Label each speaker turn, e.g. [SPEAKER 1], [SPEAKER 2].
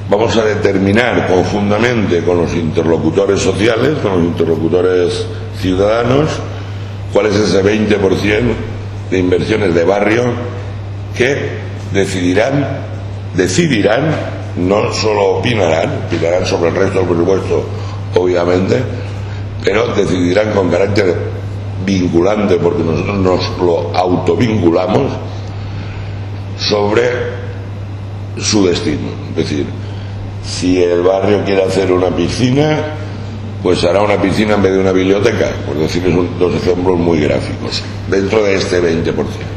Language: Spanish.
[SPEAKER 1] vamos a determinar conjuntamente con los interlocutores sociales, con los interlocutores ciudadanos, cuál es ese 20% de inversiones de barrio que decidirán, no solo opinarán sobre el resto del presupuesto, obviamente, pero decidirán con carácter vinculante, porque nosotros nos lo autovinculamos, sobre su destino. Es decir, si el barrio quiere hacer una piscina, pues hará una piscina en vez de una biblioteca, por decirles dos ejemplos muy gráficos, dentro de este 20%.